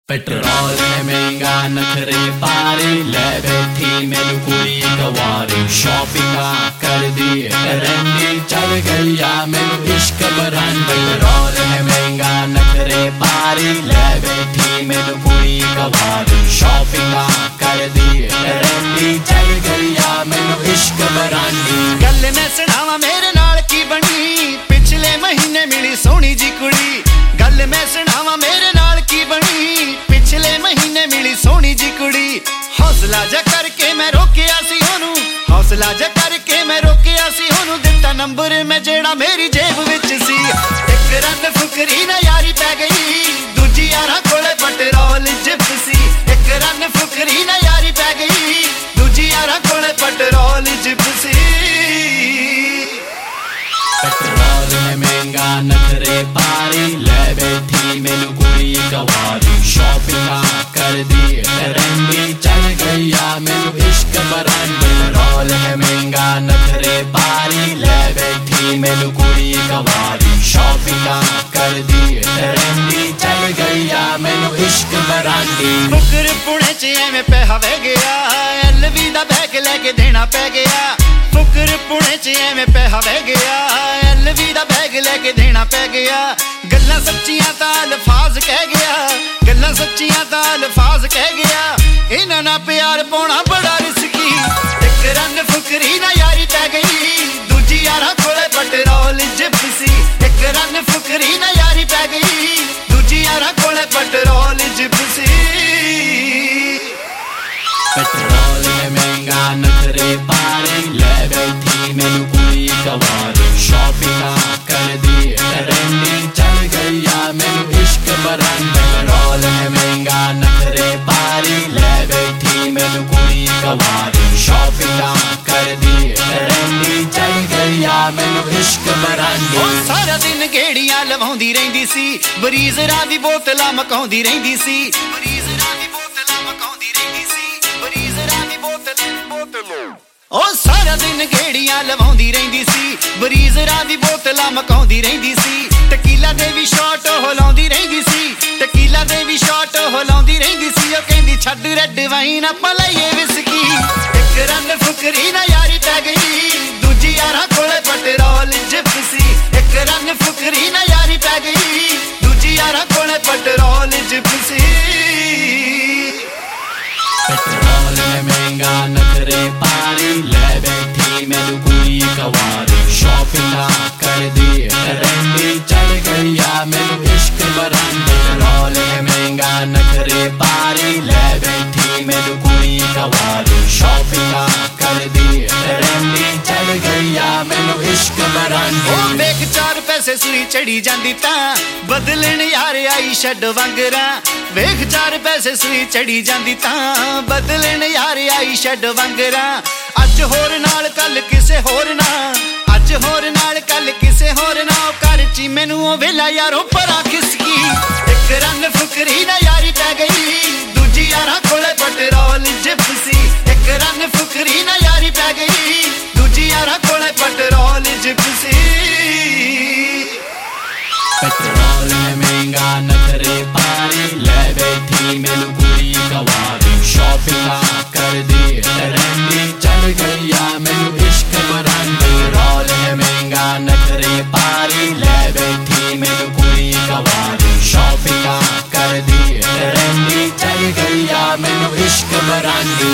petrol है महंगा नखरे पारे ले बैठी मैनू कुड़ी कवारी शॉपिंग कर दी रंडी चढ़ गया मैनू इश्क बरन पेट्रोल है महंगा नखरे पारे ले बैठी मैनू कुड़ी कवारी शॉपिंग कर दी रंडी चढ़ गया मैनू इश्क बरानी गल मैं सुनावा मेरे नाल की बनी पिछले महीने मिली सोहनी जी कुड़ी गल मैं सुनावा मेरे नाल की बनी पिछले महीने मिली सोहनी जी कुड़ी हौसला जा करके मैं रोकिया सी ओनू हौसला जा करके मैं रोकिया सी ओनू दिता नंबर मैं जेड़ा मेरी जेब विच सी एक रन फुकरी ना यारी पै गई दूजी यारा कोले पेट्रोल जिप सी एक रन फुकरी ना यारी पै गई दूजी यारा कोले पेट्रोल जिप सी पेट्रोल है महंगा नखरे पारी ले बैठी मैनू कुड़ी कवारी शॉपिंग कर दी रंडी चढ़ गया मैनू इश्क बरन पेट्रोल है महंगा नखरे पारी ले बैठी मैनू कुड़ी कवारी शॉपिंग कर दी रंडी चढ़ गया मैनू इश्क बरानी फुकर पुणे च एवें पैसा वह गया LV दा बैग लेके देना पै गया फुकर पुणे च एवें पैसा वह गया LV दा बैग लेके देना पै गया गल्लां सच्चियां तां अल्फाज कह गया गल्लां सच्चियां तां अल्फाज कह गया इन्हां नाल प्यार पाउणा बड़ा रिस्की एक रन फुकरी ना यारी पै गई दूजी यारा कोले पेट्रोल जिप सी एक रन फुकरी ना यारी पै गई दूजी यारा कोले पेट्रोल जिप सी पेट्रोल है महंगा नखरे पारी ले बैठी मैनू कुड़ी कवारी शॉपिंग कर दी रंडी चढ़ गया मैनू इश्क बरन पेट्रोल है महंगा नखरे पारी ले बैठी मैनू कुड़ी कवारी शॉपिंग कर दी रंडी चढ़ गया मैनू इश्क बरानी सारा दिन गेड़ियां लवाउंदी रहिंदी सी बरीज़रां दी बोतलां मकाउंदी रहिंदी सी बरीज़रां दी बोतलां मकाउंदी रहिंदी सी बरीज़रां दी बोतलां ओ सारा दिन गेड़ियां लवाउंदी रहिंदी सी बरीज़रां दी बोतलां मकाउंदी रहिंदी सी टकीला दे भी शॉट लाउंदी रहिंदी सी टकीला दे भी शॉट लाउंदी रहिंदी सी ओ कहंदी छड्ड रेड वाइन आपां लईए विस्की एक रन फुकरी ना यारी पै गई दूजी यारा कोले पेट्रोल जिप सी एक रन फुकरी ना यारी पै गई दूजी यारा कोले पेट्रोल जिप सी पेट्रोल है महंगा नखरे पारी ले बैठी मैनू कुड़ी कवारी शॉपिंग कर दी रंडी चढ़ गया मैनू इश्क बरन पेट्रोल है महंगा नखरे पारी ले बैठी मैनू कुड़ी कवारी शॉपिंग कर दी रंडी चढ़ गया मैनू इश्क बरन वेख चार पैसे सूई चढ़ी जांदी तां बदलण यार आई छड्ड वांगरा वेख चार पैसे सूई चढ़ी जांदी तां बदलण यार आई छड्ड वांगरा अज होर नाल कल किसे होर ना अज होर नाल कल किसे होर ना घर च मैनू ओ वेला यारों परा खिसकी एक रन फुकरी ना यारी पै गई दूजी यारा कोले पेट्रोल जिप सी एक रन फुकरी ना यारी पै गई दूजी यारा कोले पेट्रोल जिप सी पेट्रोल है महंगा नखरे पारी ले बैठी मैनू कुड़ी कवारी शॉपिंग कर दी रंडी चढ़ गया मैनू इश्क बरन पेट्रोल है महंगा नखरे पारी ले बैठी मैनू कुड़ी कवारी शॉपिंग कर दी रंडी चढ़ गया मैनू इश्क बरानी